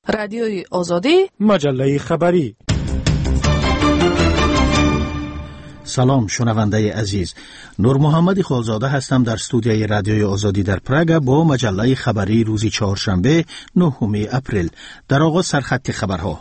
رادیوی آزادی، مجله خبری. سلام شنونده عزیز، نور محمد خالزاده هستم در استودیوی رادیوی آزادی در پراگ با مجله خبری روز چهارشنبه 9 اپریل. در آغاز سرخط خبرها.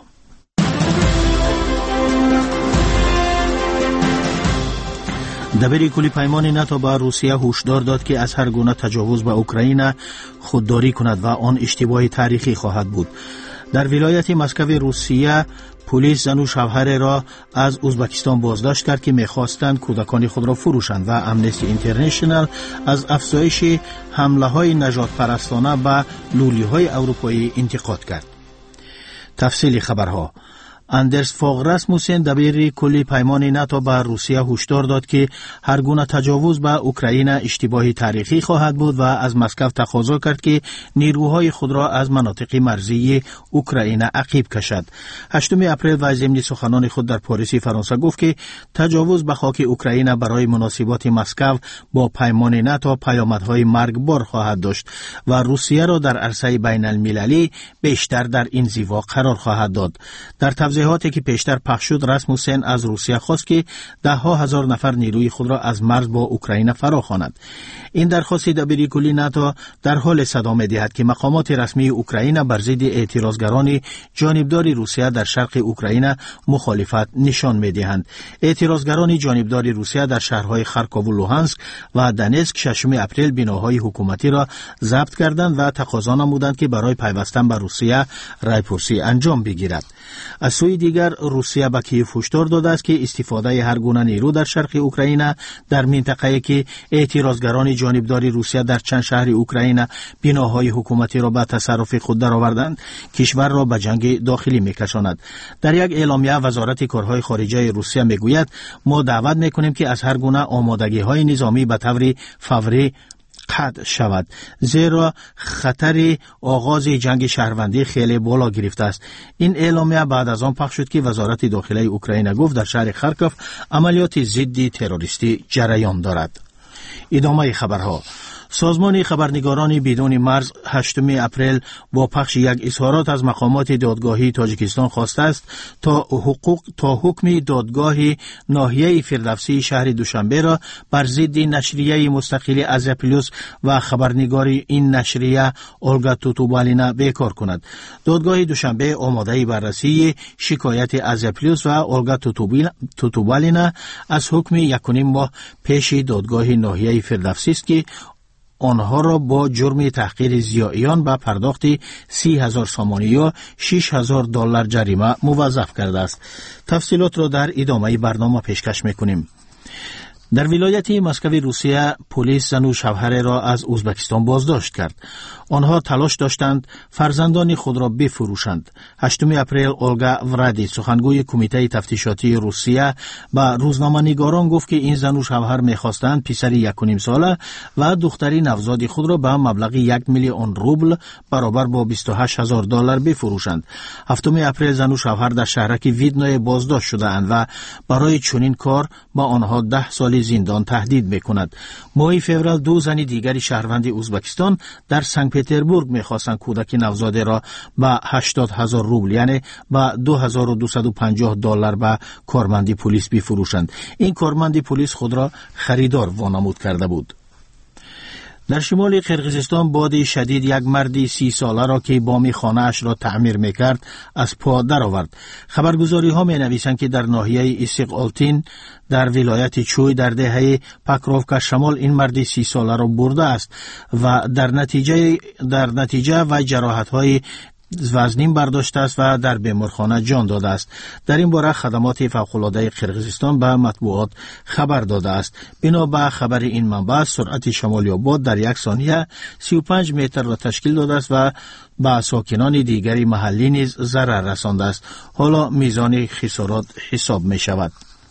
دبیر کلی پیمان ناتو به روسیه هشدار داد که از هر گونه تجاوز به اوکراین خودداری کند و آن اشتباه تاریخی خواهد بود. در ولایت مسکو روسیه پلیس زن و شوهر را از ازبکستان بازداشت کرد که می‌خواستند کودکان خود را فروشند و امنستی اینترنشنال از افزایش حمله‌های نژاد پرستانه به لولی‌های اروپایی انتقاد کرد. تفصیل خبرها. اندرس فوغ راسموسن دبیر کلی پیمان ناتو به روسیه هشدار داد که هر گونه تجاوز به اوکراین اشتباهی تاریخی خواهد بود و از مسکو تقاضا کرد که نیروهای خود را از مناطق مرزی اوکراین عقب کشد. 8 اپریل و ضمن سخنان خود در پاریس فرانسه گفت که تجاوز به خاک اوکراین برای مناسبات مسکو با پیمان ناتو پیامدهای مرگبار خواهد داشت و روسیه را در عرصه بین المللی بیشتر در انزوا قرار خواهد داد. در توضیحاتی که پیشتر پخش شد، راسموسن از روسیه خواست که ده‌ها هزار نفر نیروی خود را از مرز با اوکراین فراخواند. این درخواست دبیر کلی ناتو در حال صدا می‌دهد که مقامات رسمی اوکراین بر ضد اعتراضگران جانبدار روسیه در شرق اوکراین مخالفت نشان می‌دهند. اعتراضگران جانبدار روسیه در شهرهای خارکوف و لوهانسک و دونتسک 6 اپریل بناهای حکومتی را ضبط کردند و تقاضا نمودند که برای پیوستن به روسیه رایپرسی انجام بگیرد. از سوی دیگر روسیه به کیف هشدار داده است که استفاده هر گونه نیرو در شرق اوکراین در منطقه‌ای که اعتراضگران جانبدار روسیه در چند شهر اوکراین بناهای حکومتی را به تصرف خود درآوردند کشور را به جنگ داخلی می‌کشاند. در یک اعلامیه وزارت کارهای خارجه روسیه میگوید ما دعوت می‌کنیم که از هر گونه آمادگی‌های نظامی به طور فوری قطع شود، زیرا خطر آغاز جنگ شهروندی خیلی بالا گرفته است. این اعلامیه بعد از آن پخش شد که وزارت داخلی اوکراین گفت در شهر خارکوف عملیات ضد تروریستی جریان دارد. ادامه خبرها. سازمان خبرنگاران بدون مرز 8 اپریل با پخش یک اظهارات از مقامات دادگاهی تاجیکستان خواسته است تا حکم دادگاه ناحیه فردوسی شهر دوشنبه را بر ضد نشریه مستقل آزیا پلوس و خبرنگار این نشریه اولگا توتوبالینا بیکار کند. دادگاه دوشنبه آماده بررسی شکایت آزیا پلوس و اولگا توتوبالینا از حکم 1.5 ماه پیش دادگاه ناحیه فردوسی است که آنها را با جرم تحقیر ضیاعیان به پرداخت 30,000 سامانی یا $6,000 جریمه موظف کرده است. تفصیلات را در ادامه برنامه پیشکش می‌کنیم. در ولایت مسکو روسیه پلیس زن و شوهر را از ازبکستان بازداشت کرد. آنها تلاش داشتند فرزندان خود را بفروشند. 8 اپریل اولگا ورادی سخنگوی کمیته تفتیشاتی روسیه به روزنامه‌نگاران گفت که این زن و شوهر می‌خواستند پسر 1.5 ساله و دختری نوزاد خود را به مبلغ 1 میلیون روبل برابر با $28,000 بفروشند. 7 اپریل زن و شوهر در شهرک ویدنای بازداشت شده‌اند و برای چنین کار با آنها 10 سال زندان تهدید می‌کند. ماه فوریه 2 زن دیگری شهروند ازبکستان در سنت پتربورگ می‌خواستند کودک نوزاده را به 80,000 روبل یعنی به $2,250 به کارمند پلیس بفروشند. این کارمند پلیس خود را خریدار وانمود کرده بود. در شمال قرقیزستان باد شدید یک مرد 30 ساله را که بام خانه‌اش را تعمیر می‌کرد از پا درآورد. خبرگزاری‌ها می‌نویسند که در ناحیه استقالتین در ولایت چوی در دهه پاکروفکا شمال این مرد 30 ساله را برده است و در نتیجه و جراحت‌های وزنین برداشته است و در بیمارخانه جان داده است. در این باره خدمات فوق‌العاده قرقیزستان به مطبوعات خبر داده است. بنا به خبر این منبع سرعت شمالی باد در یک ثانیه 35 متر را تشکیل داده است و به ساکنان دیگری محلی نیز ضرر رسانده است. حالا میزان خسارات حساب می شود.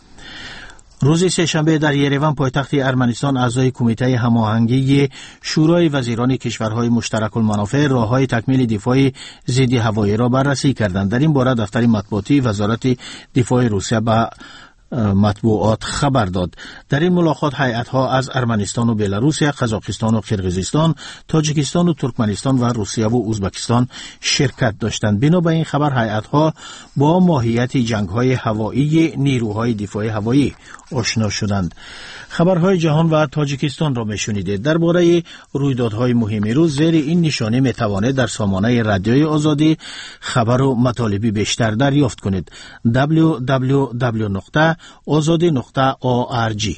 روز سه‌شنبه در یریوان پایتخت ارمنستان اعضای کمیته هماهنگی شورای وزیران کشورهای مشترک المنافع راههای تکمیل دفاع ضد هوایی را بررسی کردند. در این باره دفتر مطبوعاتی وزارت دفاع روسیه به مطبوعات خبر داد. در این ملاقات هیئت‌ها از ارمنستان و بلاروسیه، قزاقستان و قرقیزستان، تاجیکستان و ترکمنستان و روسیه و ازبکستان شرکت داشتند. بنا به این خبر هیئت‌ها با ماهیت جنگ‌های هوایی نیروهای دفاعی هوایی آشنا شدند. خبرهای جهان و تاجیکستان را میشنیدید. درباره رویدادهای مهم روز زیر این نشانه میتوانید در سامانه رادیوی آزادی خبر و مطالبی بیشتر دریافت کنید. www.azadi.org.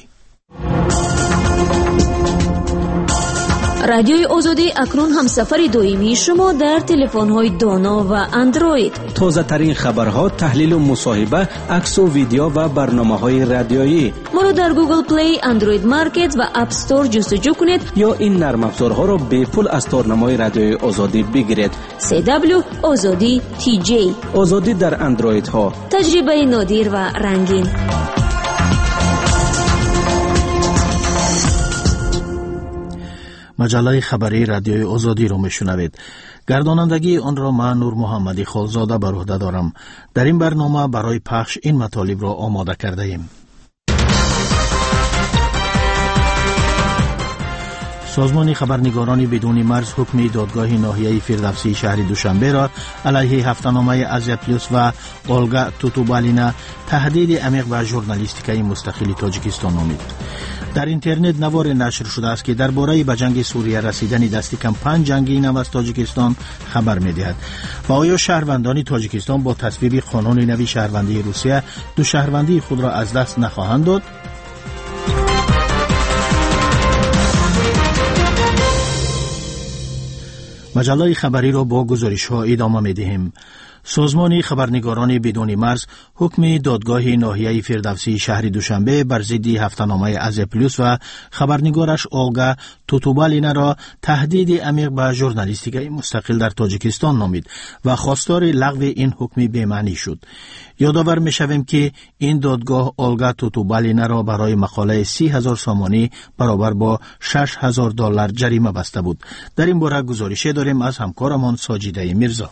رادیوی آزادی اکنون هم سفر دائمی شما در تلفن‌های دانا و اندروید. تازه ترین خبرها، تحلیل و مصاحبه، عکس و ویدیو و برنامه‌های رادیویی. ما را در گوگل پلی، اندروید مارکت و اپ استور جستجو کنید یا این نرم افزارها را به پول از تارنمای رادیوی آزادی بگیرید. CW آزادی TJ. آزادی در اندروید ها. تجربه نادر و رنگین. مجله خبری رادیوی آزادی را میشنوید. گردانندگی آن را من نور محمدی خالزاده بر عهده دارم. در این برنامه برای پخش این مطالب را آماده کرده ایم. سازمان خبرنگاران بدون مرز حکم دادگاه ناحیه فردوسی شهر دوشنبه را علیه هفته‌نامه آزیا پلوس و اولگا توتوبالینا تهدید عمیق به ژورنالیستیکای مستقل تاجیکستان نامید. در اینترنت نوار نشر شده است که درباره به جنگ سوریه رسیدن دست کم 5 جنگی نو از تاجیکستان خبر می‌دهد. و آیا شهروندان تاجیکستان با تصویب قانون نوی شهروندی روسیه دو شهروندی خود را از دست نخواهند داد؟ مجله خبری را با گزارش‌ها ادامه می‌دهیم. سازمان خبرنگاران بدون مرز حکم دادگاه ناحیه فردوسی شهر دوشنبه بر ضد هفته‌نامه آزیا پلوس و خبرنگارش اولگا توتوبالینا را تهدید عمیق به ژورنالیستیکای مستقل در تاجیکستان نامید و خواستار لغو این حکم بی‌معنی شد. یادآور می‌شویم که این دادگاه اولگا توتوبالینا را برای مقاله 30,000 سامانی برابر با $6,000 جریمه بسته بود. در این باره گزارشی داریم از همکارمان ساجیده میرزا.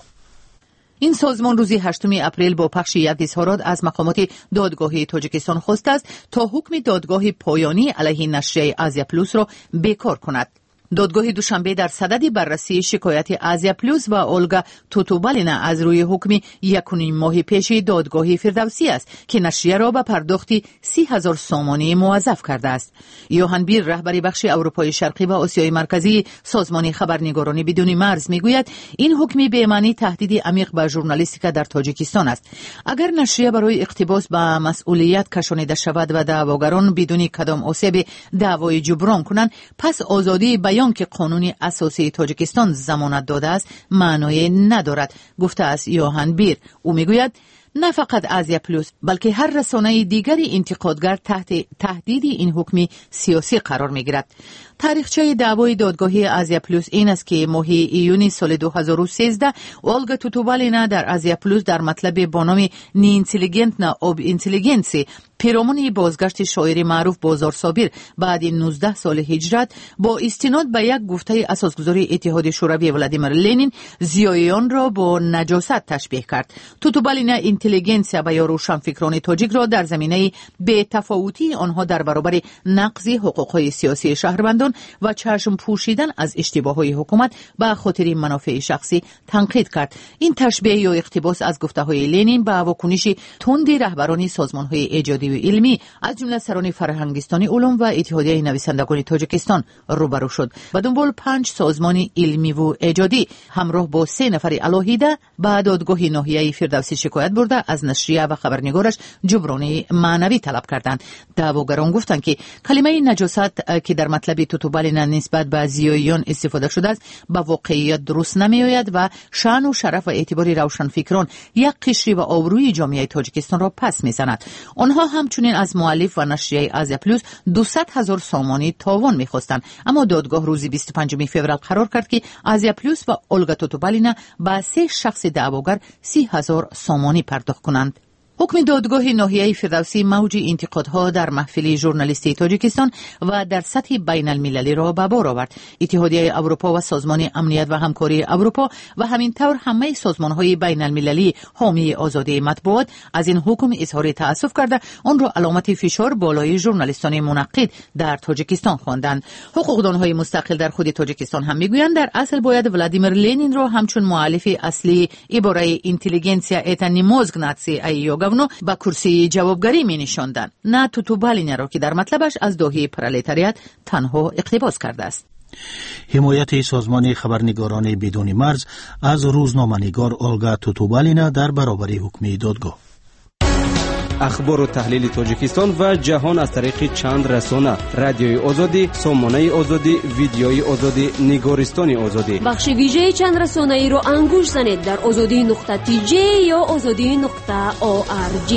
این سازمان روز 8 اپریل با پخش یک اظهارات از مقامات دادگاهی تاجیکستان خواسته است تا حکم دادگاه پایانی علیه نشریه آزیا پلوس را بیکار کند. دادگاه دوشنبه در صدد بررسی شکایت آزیا پلوس و اولگا توتوبالینا از روی حکم 1.5 ماه پیش دادگاه فردوسی است که نشریه را به پرداخت 30,000 سامانی موظف کرده است. یوهان بیر، رهبر بخش اروپای شرقی و آسیای مرکزی سازمان خبرنگاران بدون مرز، میگوید این حکم بی‌معنی تهدید عمیق به ژورنالیستیک در تاجیکستان است. اگر نشریه برای اقتباس به مسئولیت کشانیده شود و دعواگران بدون کدام آسیب دعوای جبران کنند، پس آزادی بیان که قانون اساسی تاجیکستان ضمانت داده است معنی ندارد، گفته است یوهان بیر. او میگوید نه فقط آزیا پلوس بلکه هر رسانه دیگری انتقادگر تحت تهدید این حکم سیاسی قرار میگیرد. تاریخچه دعوای دادگاهی آزیا پلوس این است که ماه ایون سال 2013 اولگا توتوبالینا در آزیا پلوس در مطلب با نام نی اینتلیگنت نه اوب اینتلیگنسی پیرامون بازگشت شاعر معروف بازار صابر بعد 19 سال هجرت با استناد به یک گفته اساسگذار اتحاد شوروی ولادیمیر لنین زیایان را با نجاست تشبیه کرد. توتوبالینا اینتلیگنسیا و یا روشنفکران تاجیک را در زمینه بی‌تفاوتی آنها در برابر نقض حقوق‌های سیاسی شهروندان و چشم پوشیدن از اشتباه‌های حکومت به خاطر منافع شخصی تنقید کرد. این تشبیه یا اقتباس از گفته‌های لنین به واکنش تند رهبران سازمان‌های ایجادی و علمی از جمله سران فرهنگستانی علوم و اتحادیه نویسندگان تاجیکستان روبرو شد. به دنبال 5 سازمان علمی و ایجادی همراه با 3 نفر علاهیده به دادگاه ناحیه فردوسی شکایت برده از نشریه و خبرنگارش جبران معنوی طلب کردند. دعواگران گفتند که کلمه نجاست که در مطلب توتوبالینا نسبت به زیاییان استفاده شده است با واقعیت درست نمیآید و شأن و شرف و اعتبار روشنفکران یک قشری و آبروی جامعه تاجیکستان را پس میزند. آنها همچنین از مؤلف و نشریه آزیا پلوس 200,000 سامانی تاوان میخواستند، اما دادگاه روز 25 فوریه قرار کرد که آزیا پلوس و اولگا توتوبالینا با 3 شخص دعواگر 30,000 سامانی پرداخت کنند. حکم دادگاه ناحیه فردوسی موج انتقادها در محفل ژورنالیستی تاجیکستان و در سطح بین المللی را به بار آورد. اتحادیه اروپا و سازمان امنیت و همکاری اروپا و همینطور همه سازمان‌های بین المللی حامی آزادی مطبوعات از این حکم اظهار تأسف کرده آن را علامت فشار بالای ژورنالیستان منعقد در تاجیکستان خواندند. حقوقدان‌های مستقل در خود تاجیکستان هم میگویند در اصل باید ولادیمیر لنین را همچون مؤلف اصلی عباره اینتلیگنسیا ایتنی موزگ ناتسی ایوگونو با کرسی جوابگری می نشاندند، نه توتوبالین را که در مطلبش از داهی پرولتاریات تنها اقتباس کرده است. حمایت سازمان خبرنگاران بدون مرز از روزنامه‌نگار اولگا توتوبالینا در برابر حکم دادگاه. اخبار و تحلیل تاجیکستان و جهان از طریق چند رسانه: رادیوی آزادی، سامانه آزادی، ویدیوی آزادی، نگارستان آزادی. بخش ویژه چند رسانه ای رو انگوش زنید در azadi.tj یا azadi.org.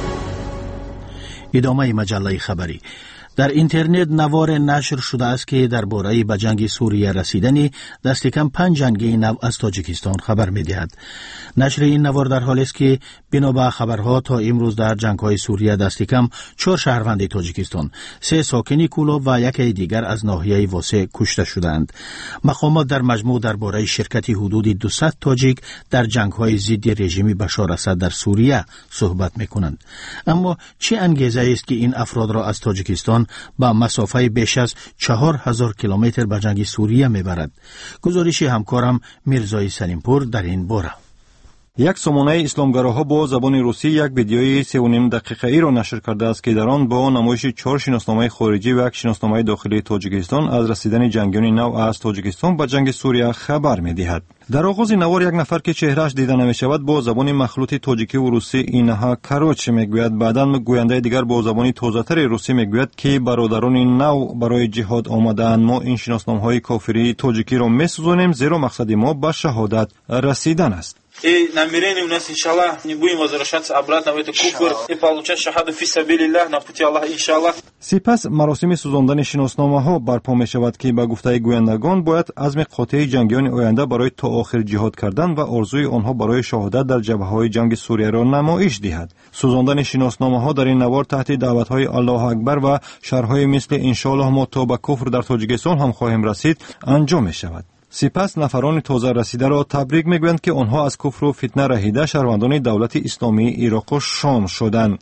ادامه مجله خبری. در اینترنت نوار نشر شده است که درباره به جنگ سوریه رسیدن دست کم 5 جنگی نو از تاجیکستان خبر می‌دهد. نشر این نوار در حالی است که بنا به خبرها تا امروز در جنگ‌های سوریه دست کم 4 شهروند تاجیکستان، 3 ساکن کولاب و یک دیگر از ناحیه واسه کشته شدند. مقامات در مجموع درباره شرکت حدود 200 تاجیک در جنگ‌های ضد رژیم بشار اسد در سوریه صحبت می‌کنند. اما چه انگیزه است که این افراد را از تاجیکستان با مسافه بیش از 4000 کیلومتر به جنگ سوریه میبرد؟ گزارش همکارم میرزای سلیمپور در این باره. یک سامانه اسلامگراها با زبان روسی یک ویدیوی 3.5 دقیقه‌ای را نشر کرده است که در آن با نمایش 4 شناسنامه خارجی و یک شناسنامه داخلی تاجیکستان از رسیدن جنگیان نو از تاجیکستان به جنگ سوریه خبر می‌دهد. در آغاز نوار یک نفر که چهرهش دیده نمی‌شود با زبان مخلوط تاجیکی و روسی اینها کاروچ میگوید. بعداً گوینده دیگر با زبان تازه‌تر روسی میگوید که برادران نو برای جهاد آمدند. ما این شناسنامه‌های کافری تاجیکی را می‌سوزانیم زیرا مقصد ما به شهادت رسیدن است. И намерение у нас, иншаллах, не будем возвращаться обратно в этот куфр и получать шахаду фи сабилиллах на пути Аллаха, иншаллах. سپس مراسم سوزاندن شناسنامه‌ها برپا می‌شود که به گفته گویندگان باید عزم قاطع جنگیان آینده برای تا آخر جهاد کردن و آرزوی آنها برای شهادت در جبهه‌های جنگ سوریه را نمایش دهد. سوزاندن شناسنامه‌ها در این نوار تحت دعوت‌های الله اکبر و شرح‌های مثل انشالله ما تا به کفر در تاجیکستان هم خواهیم رسید انجام می‌شود. سپس نفران تازه رسیده را تبریک میگویند که آنها از کفر و فتنه رهیده شهروندان دولت اسلامی عراق و شام شدند.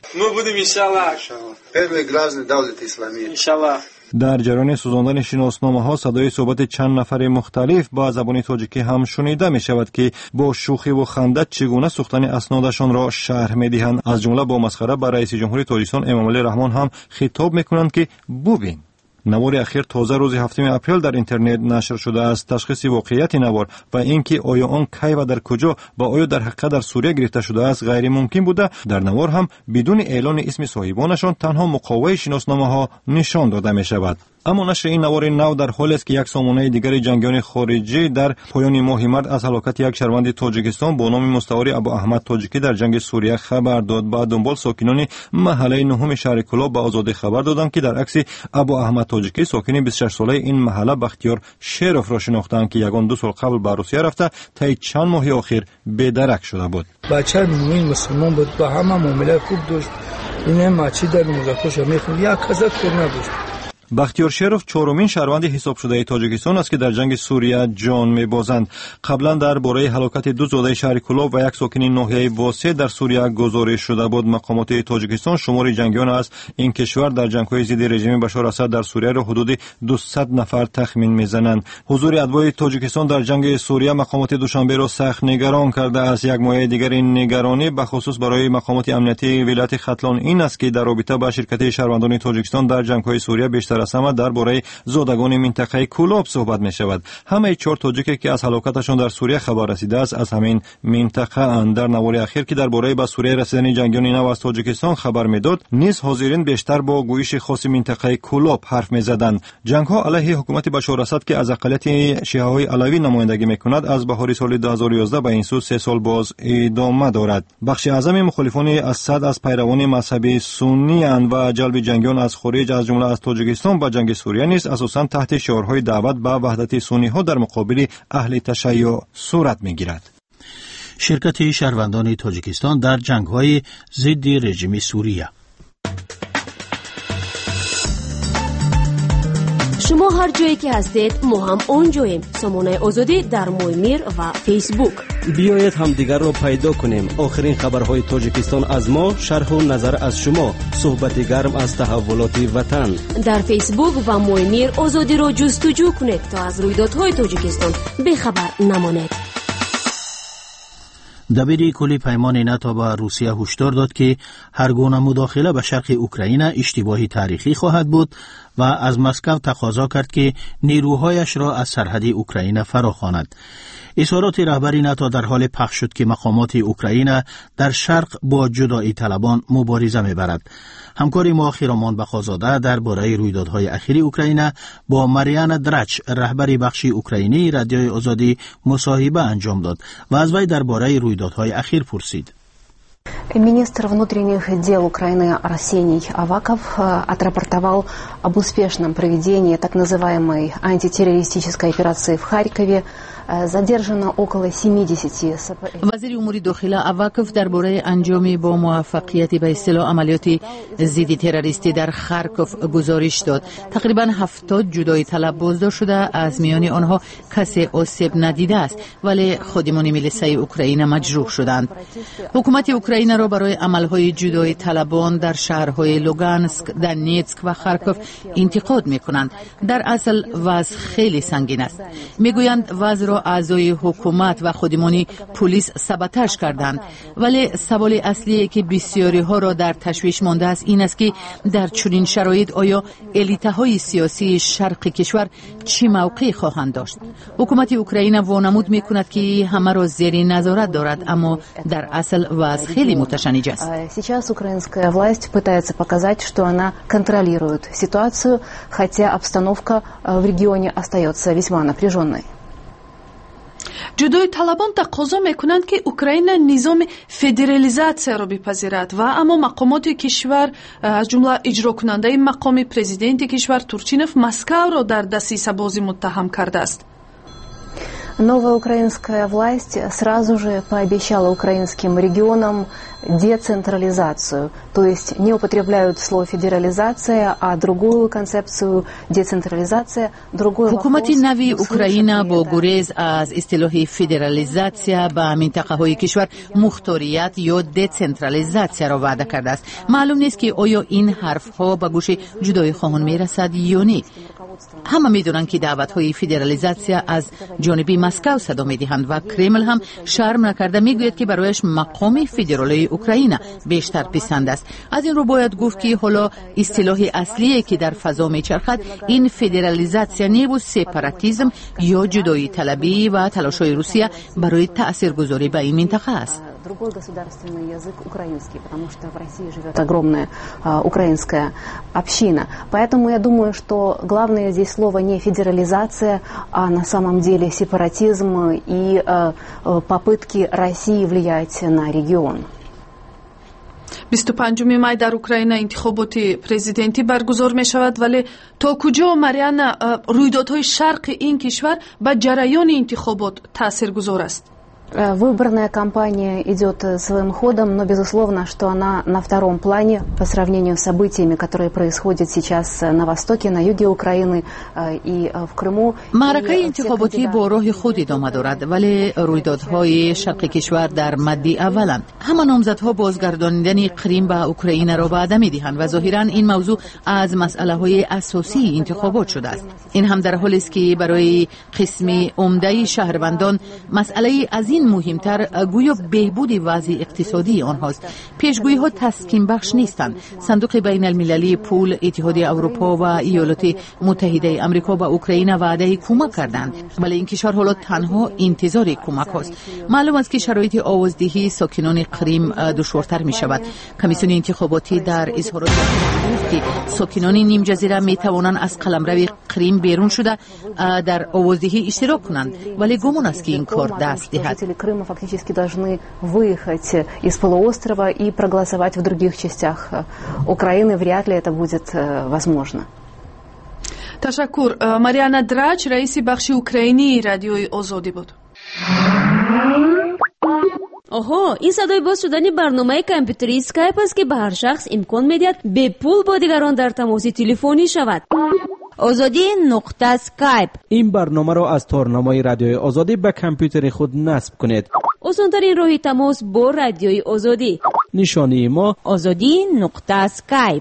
در جریان سوزاندن شناسنامه‌ها صدای صحبت چند نفر مختلف با زبان تاجیکی هم شنیده می شود که با شوخی و خنده چگونه سوختن اسنادشان را شرح می‌دهند. از جمله با مسخره به رئیس جمهوری تاجیکستان امامعلی رحمان هم خطاب می‌کنند که ببین. نوار اخیر تازه روز 7 اپریل در اینترنت نشر شده است. تشخیص واقعیت نوار و اینکه آیا آن کی و در کجا و آیا در حقیقت در سوریه گرفته شده است غیر ممکن بوده. در نوار هم بدون اعلان اسم صاحبانشان تنها مقاومه شناسنامه‌ها نشان داده می شود. اما نشر این نوار نو در حالی است که یک سامانه دیگر جنگیان خارجی در پایان ماه مارس از هلاکت یک شهروند تاجیکستان با نام مستعار ابو احمد تاجیکی در جنگ سوریه خبر داد. با دنبال ساکنان محله نهم شهر کلاب به آزادی خبر دادند که در عکس ابو احمد تاجیکی ساکن 26 ساله این محله بختیار شیروف را شناختند که یگان 2 سال قبل به روسیه رفته تا چند ماه اخیر بدرک شده بود. بچه مومن مسلمان بود، با همه معامله خوب داشت. این ماچی در مذاکرهش میخوند، یک کزک کار نداشت. بختیار شیروف چهارمین شهروند حساب شده تاجیکستان است که در جنگ سوریه جان می‌بازند. قبلا درباره هلاکت 2 زاده شهر کلاب و یک ساکن ناحیه واسه در سوریه گزارش شده بود. مقامات تاجیکستان شمار جنگیان از این کشور در جنگ‌های ضد رژیم بشار اسد در سوریه را حدود 200 نفر تخمین می‌زنند. حضور اتباع تاجیکستان در جنگ سوریه مقامات دوشنبه را سخت نگران کرده است. یک مایه دیگر این نگرانی به خصوص برای مقامات امنیتی ولایت ختلان این است که در رابطه با شرکت شهروندان تاجیکستان در جنگ‌های سوریه بیشتر از همه درباره زادگان منطقه کولاب صحبت می شود. همه 4 تاجیکی که از هلاکتشان در سوریه خبر رسیده است از همین منطقه اند. در نوار اخیر که درباره به سوریه رسیدن جنگیان نو از تاجیکستان خبر میداد، نیز حاضرین بیشتر با گویش خاص منطقه کولاب حرف میزدند. جنگ‌ها علیه حکومت بشار اسد که از اقلیت شیعه‌های علوی نمایندگی میکند از بهار سال 2011 به این سو 3 سال باز ادامه دارد. بخش اعظم مخالفان اسد از پیروان مذهب سنی اند و جلب جنگیان از خارج از جمله از تاجیکستان به جنگ سوریه نیز اساساً تحت شعارهای دعوت به وحدت سنی ها در مقابل اهل تشیع صورت میگیرد. شرکت شهروندان تاجیکستان در جنگ‌های ضد رژیم سوریه. شما هر جایی که هستید ما هم اونجاییم. سامانه آزادی در مویمیر و فیسبوک. بیایید همدیگر را پیدا کنیم. آخرین خبرهای تاجیکستان از ما، شرح و نظر از شما، صحبت گرم از تحولات وطن. در فیسبوک و مویمیر آزادی را جستجو کنید تا از رویدادهای تاجیکستان بیخبر نمانید. دبیر کل پیمان ناتو به روسیه هشدار داد که هر گونه مداخله به شرق اوکراین اشتباهی تاریخی خواهد بود و از مسکو تقاضا کرد که نیروهایش را از سرحد اوکراین فراخواند. اظهارات رهبر ناتو در حال پخش شد که مقامات اوکراین در شرق با جدایی طلبان مبارزه می‌برد. همکار ما خیرامان بخازاده درباره رویدادهای اخیر اوکراین با ماریانا دراچ رهبر بخش اوکراینی رادیوی آزادی مصاحبه انجام داد و از وی درباره رویدادهای اخیر پرسید. Министр внутренних дел Украины Арсений Аваков отрапортовал об успешном проведении так называемой антитеррористической операции в Харькове. Задержано около 70. وزیر امور داخله اوکف درباره انجام با موفقیت به اصطلاح عملیات ضد تروریستی در خارکوف گزارش داد. تقریبا 70 جدایی طلب بازداشت شده، از میان آنها کسی آسیب ندیده است، ولی خادمان ملیسای اوکراین مجروح شدند. حکومت اوکراین را برای عملهای جدایی طلبان در شهرهای لوگانسک، دونیتسک و خارکوف انتقاد می‌کنند. در اصل وضع خیلی سنگین است. میگویند وضع را اعضای حکومت و خودمانی پلیس سابوتاژ کردند، ولی سوال اصلی که بسیاری ها را در تشویش مانده است این است که در چنین شرایط آیا الیت‌های سیاسی شرق کشور چه موقعی خواهند داشت؟ حکومت اوکراین وانمود می‌کند که همه را زیر نظارت دارد، اما در اصل وضع خیلی متشنج است. Сейчас украинская власть пытается показать, что она контролирует ситуацию, хотя обстановка в регионе остается весьма напряженной. جدای طلبان تقاضا میکنند که اوکراین نظام فدرالیزاسیا را بپذیرد و اما مقامات کشور از جمله اجرا کننده مقام پرزیدنت کشور تورچینوف مسکو را در دسیسه بازی متهم کرده است. Новая украинская власть сразу же пообещала украинским регионам децентрализацию, то есть не употребляют слово федерализация, а другую концепцию децентрализация, другой حکومت نوی اوکراین با گریز از اصطلاح فدرالیزاسیا به منطقه‌های کشور مختاریت یا دسنترالیزاسیا را وعده کرده است. معلوم نیست که آیا این حرف‌ها به گوش جدای خواهان میرسد یا نه. همه میدونند که دعوت‌های فدرالیزاسیا از جانب مسکو صدا می‌دهند و کرمل هم شرم نکرده میگوید که برایش مقام فدرالی اوکراین بیشتر پسند است. از این رو باید گفت که حالا اصطلاح اصلی که در فضا میچرخد این فدرالیزاسیا نیست، سپاراتیسم یا جدایی طلبی و تلاش‌های روسیه برای تاثیرگذاری به این منطقه است. Другой государственный язык украинский, потому что в России живет огромная украинская община. Поэтому я думаю, что главное здесь слово не федерализация, а на самом деле сепаратизм и попытки России влиять на регион. 25 مای در اوکراین انتخابات پرزیدنتی برگزار می شود، ولی تا کجا ماریانا رویدادهای شرق این کشور به جریان انتخابات تاثیرگذار است؟ Выборная кампания идет своим ходом, но безусловно, что она на втором плане по сравнению с событиями, которые происходят сейчас на востоке, на юге Украины и в Крыму. معرکه انتخاباتی با راه خود ادامه دارد، ولی رویدادهای شرق کشور در مد اولند. همه نامزدها بازگرداندن کریم به اوکراین را وعده می‌دهند و ظاهراً این موضوع از مسئله‌های اساسی انتخابات شده است. این هم در حالی است که برای قسمی عمده شهروندان مسئله از این مهمتر گویا بهبود وضع اقتصادی آنهاست. پیشگویی‌ها تسکین بخش نیستند. صندوق بین المللی پول، اتحادیه اروپا و ایالات متحده آمریکا به اوکراین وعده کمک کردند، ولی این کشور حالا تنها انتظار کمک است. معلوم است که شرایط آوازدهی ساکنان کریم دشوارتر می شود. کمیسیون انتخاباتی در اظهارات گفت که ساکنان نیم جزیره می توانند از قلمرو کریم بیرون شده در آوازدهی اشتراک کنند، ولی گمان است که این کار دست دهد. Крыма фактически должны выехать из полуострова и проголосовать в других частях Украины. Вряд ли это будет возможно. تشکر. ماریانا دراچ رئیس بخش اوکراینی رادیوی آزادی بود. آها، این صدای باز شدن برنامه کامپیوتری اسکایپ است که به هر شخص امکان میدهد به پول با دیگران در تماس تلفنی شود. آزادی نقطه اسکایپ. این برنامه را از تارنمای رادیوی آزادی به کامپیوتر خود نصب کنید. آسان‌ترین راه تماس با رادیوی آزادی. نشانی ما آزادی نقطه اسکایپ.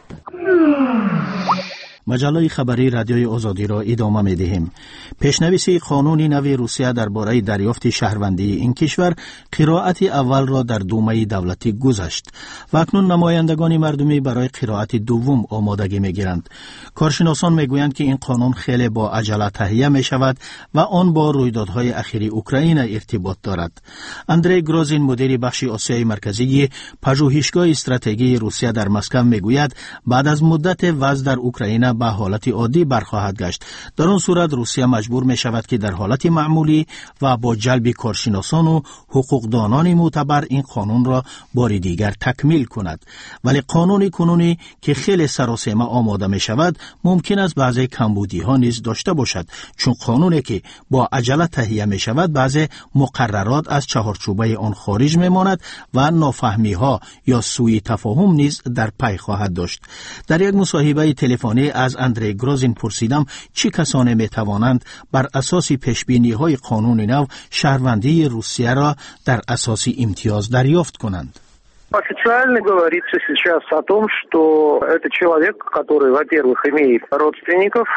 مجله خبری رادیوی آزادی را ادامه می دهیم. پیشنویس قانون نو روسیه درباره دریافت شهروندی این کشور قرائت اول را در دومه دولتی گذشت و اکنون نمایندگان مردمی برای قرائت دوم آمادگی می گیرند. کارشناسان می گویند که این قانون خیلی با عجله تهیه می شود و آن با رویدادهای اخیر اوکراین ارتباط دارد. اندری گروزین مدیر بخش آسیای مرکزی پژوهشگاه استراتژی روسیه در مسکو می گوید بعد از مدت وضع در اوکراین به حالت عادی برخواهد گشت. در آن صورت روسیه مجبور می شود که در حالت معمولی و با جلب کارشناسان و حقوقدانان معتبر این قانون را بار دیگر تکمیل کند. ولی قانون کنونی که خیلی سراسیمه آماده می شود ممکن است بعضی کمبودی ها نیز داشته باشد، چون قانونی که با عجله تهیه می شود بعضی مقررات از چهارچوبه آن خارج می ماند و نافهمی ها یا سوء تفاهم نیز در پی خواهد داشت. در یک مصاحبه تلفنی از اندری گروزین پرسیدم چه کسانی می توانند بر اساس پیشبینی های قانون نو شهروندی روسیه را در اساس امتیاز دریافت کنند. Официально говорится сейчас о том, что это человек, который, во-первых, имеет родственников.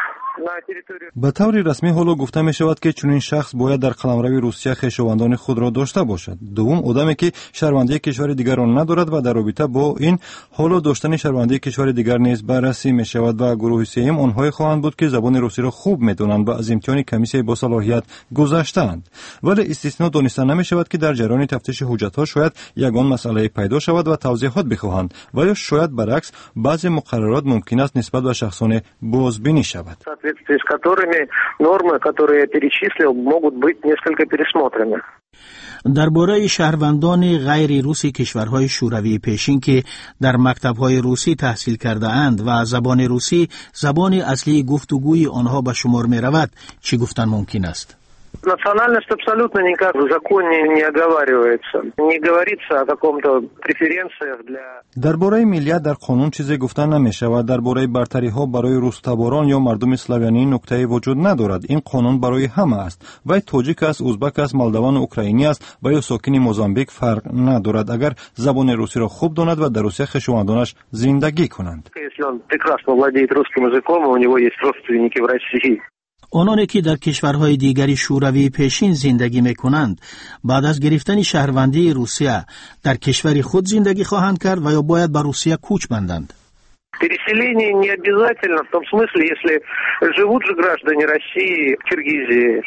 به طور رسمی حالا گفته می شود که چنین شخص باید در قلمرو روسیه خویشاوندان خود را داشته باشد. دوم، آدمی که شهروندی کشور دیگر را ندارد و در رابطه با این حالا داشتن شهروندی کشور دیگر نیز بررسی می شود و گروه سوم آنهای خواهند بود که زبان روسی را خوب می دانند و از امتحان کمیسیون با صلاحیت گذشته‌اند. ولی استثنا دانسته نمی شود که در جریان تفتیش حجت ها شاید یگان مسئله پیدا شود و توضیحات بخواهند و یا شاید برعکس بعضی مقررات ممکن است نسبت به شخصان بازبینی شود. с которыми нормы, которые я перечислил, могут быть несколько пересмотрены. درباره شهروندان غیر روسی کشورهای شوروی پیشین که در مکتب‌های روسی تحصیل کرده اند و زبان روسی زبان اصلی گفتگوی آنها به شمار می رود چی گفتن ممکن است؟ Национальность абсолютно никак в законе не оговаривается. Не говорится о каком-то преференциях для... درباره ملیت در قانون چیزی گفته نمی شود. درباره برتری ها برای روس‌تباران یا مردم اسلاویانی نکته وجود ندارد. این قانون برای همه است. و تاجیک است، ازبک است، مولدوان اوکراینی است و یا ساکن موزامبیک فرق ندارد اگر زبان روسی را خوب داند و در روسیه خویشاوندانش زندگی کنند. Если он прекрасно владеет русским языком, у него есть родственники в России. آنانی که در کشورهای دیگری شوروی پیشین زندگی می‌کنند بعد از گرفتن شهروندی روسیه در کشور خود زندگی خواهند کرد و یا باید به روسیه کوچ بندند. Переселение не обязательно в том смысле, если живут же граждане России в Киргизии.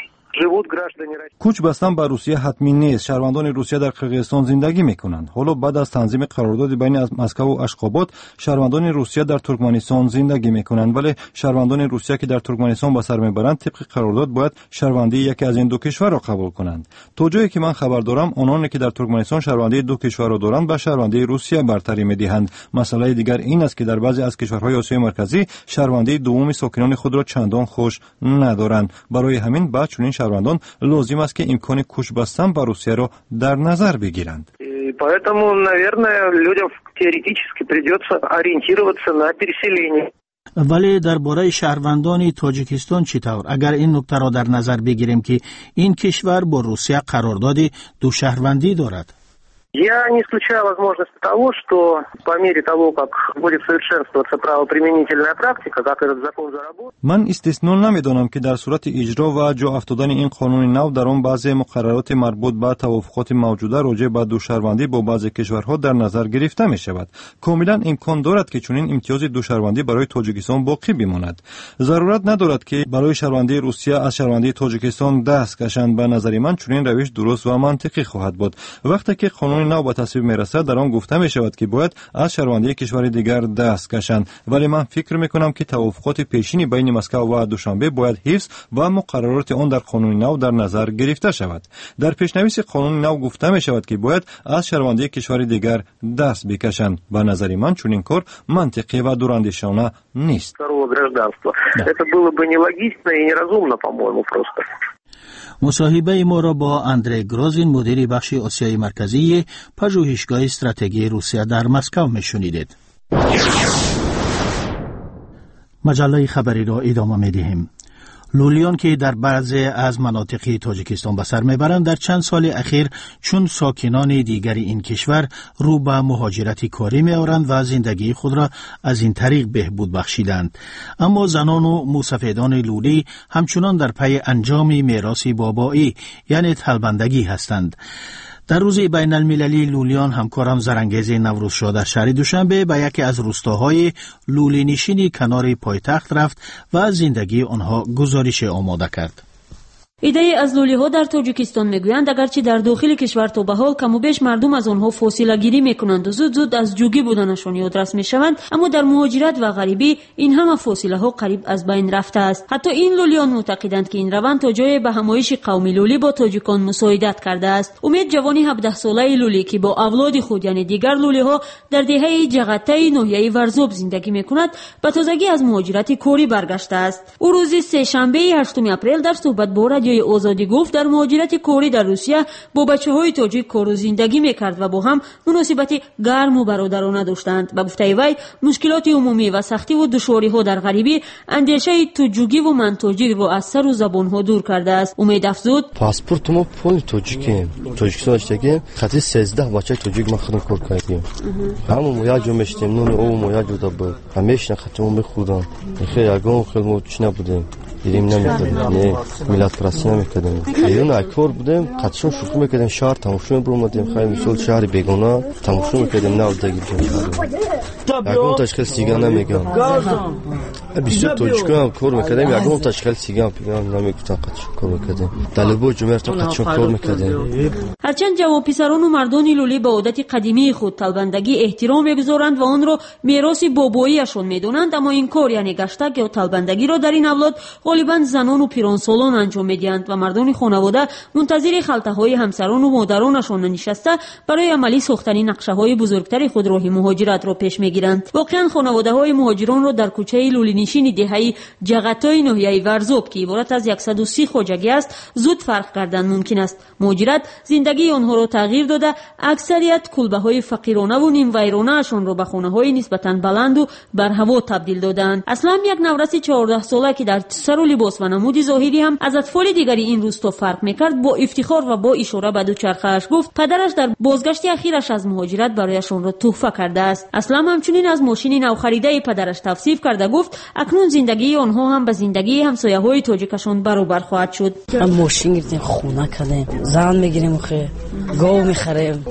کوچ بستن به روسیه حتمی نیست. شهروندان روسیه در قرقیزستان زندگی میکنند. حالا بعد از تنظیم قرارداد بین مسکو و اشخاباد شهروندان روسیه در ترکمنستان زندگی میکنند، ولی شهروندان روسیه که در ترکمنستان به سر میبرند طبق قرارداد باید شهروندی یکی از این دو کشور را قبول کنند. تا جایی که من خبر دارم آنانی که در ترکمنستان شهروندی دو کشور را دارند به شهروندی روسیه برتری میدهند. مسئله دیگر این است که در بعضی از کشورهای آسیای مرکزی شهروندی دوم ساکنان خود را چندان خوش ندارند. برای همین بعد چنین شهروندان لازم است که امکان کوچ بستن به روسیه را در نظر بگیرند. Поэтому, наверное, людям теоретически придется ориентироваться на переселение. ولی درباره شهروندان تاجیکستان چطور؟ اگر این نکته را در نظر بگیریم که این کشور با روسیه قرارداد دو شهروندی دارد. Я не исключаю возможность того, что по мере того, как будет совершенствоваться правоприменительная практика, как этот закон заработает. من استثنا نمیدانم که در صورت اجرا و جا افتادن این قانون نو در آن بعضی مقررات مربوط به توافقات موجوده راجع به دو شهروندی با بعضی کشورها در نظر گرفته می شود. کاملا امکان دارد که چنین امتیاز دو شهروندی برای تاجیکستان باقی بماند. ضرورت ندارد که برای شهروندی روسیه از شهروندی تاجیکستان دست کشند. به نظر من چنین روش درست و منطقی خواهد بود. وقتی که قانون نو به تصویب میرسد در آن گفته می شود که باید از شهروندی کشور دیگر دست کشند، ولی من فکر می کنم که توافقات پیشینی بین مسکو و دوشنبه باید حفظ و مقررات آن در قانون نو در نظر گرفته شود. در پیشنویس قانون نو گفته می شود که باید از شهروندی کشور دیگر دست بکشند. به نظر من چنین کار منطقی و دوراندیشانه نیست. Это было бы нелогично и неразумно, по-моему, просто. مصاحبه ما را با اندری گروزین مدیر بخش آسیای مرکزی پژوهشگاه استراتژی روسیه در مسکو میشنیدید. مجله خبری را ادامه می‌دهیم. لولیان که در بعضی از مناطق تاجیکستان به سر میبرند در چند سال اخیر چون ساکنان دیگر این کشور رو به مهاجرت کاری میآورند و زندگی خود را از این طریق بهبود بخشیدند. اما زنان و موسفیدان لولی همچنان در پی انجام میراث بابایی یعنی طلبندگی هستند. در روز بین المللی لولیان همکارم زرانگیز نوروزشاه در شهر دوشنبه به یکی از روستاهای لولی نشینی کنار پایتخت رفت و زندگی آنها گزارش آماده کرد. ایده از لولی ها در تاجیکستان میگویند اگرچه در داخل کشور تا به حال کم و بیش مردم از آنها فاصله گیری میکنند و زود زود از جوگی بودنشان یادرس میشوند، اما در مهاجرت و غریبی این همه فاصله ها قریب از بین رفته است. حتی این لولیان معتقدند که این روند تا جای به همایش قومی لولی با تاجیکان مساعدت کرده است. امید جوانی 17 ساله لولی که با اولاد خود یعنی دیگر لولی ها در دهه جغته ناحیه ورزوب زندگی میکند به تازگی از مهاجرت کاری برگشته است. او روز سه شنبه 8 اپریل در صحبت با رادیوی آزادی گفت در مهاجرت کاری در روسیه با بچه‌های تاجیک کار و زندگی میکرد و با هم مناسبت گرم و برادرانه داشتند. به گفته وی مشکلات عمومی و سختی و دشواری‌ها در غریبی اندیشه توجیگی و منتاجی و از سر و زبان‌ها دور کرده است. امید افزود پاسپورت ما پول توجیکیم توجیکستان داشتیم خاطر 13 بچه توجیک ما خودم کار کردیم. همون مویاجو میشتیم نون او مویاجو داد همیشه خاطرمون بخودم خیلی اگه خیلی چی نبودیم گیریم نمیکردیم نه میلاد پرستی نمیکردیم ایران اکور بودیم قطعشون شوخی میکردیم شهر تماشا میبرمدیم خیلی مثل شهر بیگانه تماشا میکردیم نه دگیریم یکم تشکیل سیگار نمیگم بیشتر توجیکا هم کار میکردیم یکم تشکیل سیگار پیگام نمیگفتن قطعشون کار میکردیم دلبو جمعه تا قطعشون کار میکردیم. هرچند جواب پسران و مردان لولی به عادت قدیمی خود طلبندگی احترام میگذارند و آن را میراث باباییشان میدونند، اما این کار یعنی گشتک یا طلبندگی را در این اولاد غالباً زنان و پیرانسالان انجام میدهند و مردان خانواده منتظر خلطه‌های همسران و مادرانشان نشسته برای عملی ساختن نقشه‌های بزرگتر خود راه مهاجرت را پیش میگیرند. واقعاً خانواده‌های مهاجران را در کوچه لولینشین دهه جغتای ناحیه ورزوب که عبارت از 130 خواجگی است زود فرق کردن ممکن است. مهاجرت زندگی آنها را تغییر داده اکثریت کلبه‌های فقیرانه و نیم ویرانه‌شان را به خانه‌های نسبتاً بلند و برهوا تبدیل دادند. اصلا یک نورس 14 ساله که در سر و لباس و نمود ظاهری هم از اطفال دیگری این روستا فرق میکرد با افتخار و با اشاره به دوچرخه‌اش گفت پدرش در بازگشت اخیرش از مهاجرت برایشان را تحفه کرده است. اصلا همچنین از ماشین نو خریده پدرش توصیف کرده گفت اکنون زندگی آنها هم به زندگی همسایه‌های تاجیکشان برابر خواهد شد. ماشین گرفتیم خونه کردیم زن میگیریم خیر گاو میخریم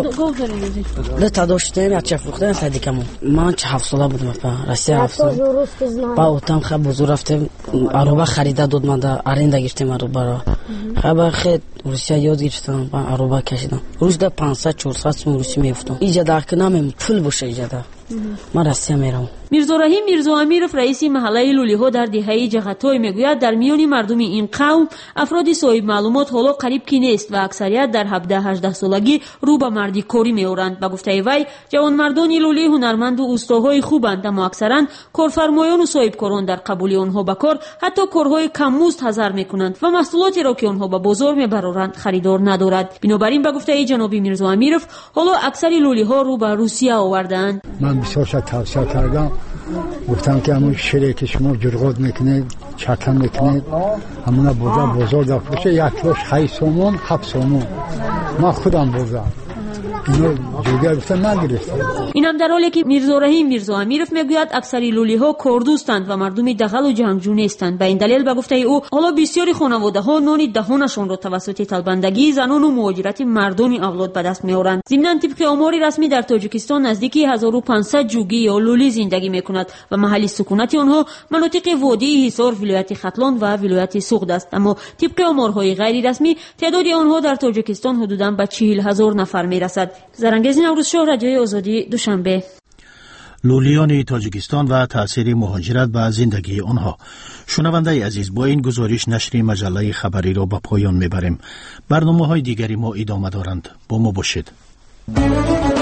دو تا داشتیم یک فروختیم صدیکمون من 7 ساله بودم راستی 7 سال با اوتام خب بزرگ رفتیم عروبه خریده داد من در ارنده گرفتیم عروبه را خب خیلی روسیه یاد گرفتم با عروبه کشیدم روز ده 500 400 سوم روسی میفتم اینجا در کنم پول باشه اینجا من راستی میرم. میرزا رحیم میرزا امیرف رئیس محله لولی ها در دهه جغتای میگوید در میان مردم این قوم افراد صاحب معلومات حالا قریب کی نیست و اکثریت در 17 18 سالگی رو به مردی کاری میورند. به گفته وی جوان مردان لولی هنرمند و استادهای خوبند اما اکثرا کارفرمایان و صاحب کاران در قبول آنها به کار حتی کارهای کم مزد حاضر میکنند و محصولاتی را که آنها به بازار میبرند خریدار ندارد. بنابراین به گفته جناب میرزا امیرف حالا اکثر لولی ها رو به روسیه آوردند. من بسیار توصیه کردم گفتم که همون شیره که شما جرغاد میکنید چکم میکنید همون بازار در فروشه یک کیلوش 8 سومون 7 سومون من خودم بردم اینو جوگر گفتم من گرفتم. اینم در حالی که میرزا رحیم میرزا امیرف میگوید اکثر لولی ها کردوستند و مردم دغل و جنگجو نیستند. به این دلیل به گفته او حالا بسیاری خانواده ها نان دهانشان را توسط طلبندگی زنان و مهاجرت مردان اولاد به دست میآورند. ضمن طبق آمار رسمی در تاجیکستان نزدیکی 1500 جوگی یا لولی زندگی میکند و محل سکونت آنها مناطق وادی حصار ولایت ختلان و ولایت سوغد است، اما طبق آمارهای غیر رسمی تعداد آنها در تاجیکستان حدوداً به 40000 نفر میرسد. زرانگیز نوروزشاه رادیوی آزادی دوشنبه. لولیان تاجیکستان و تأثیر مهاجرت به زندگی آنها. شنونده عزیز با این گزارش نشر مجله خبری را به پایان میبریم. برنامه‌های دیگری ما ادامه دارند. با ما باشید.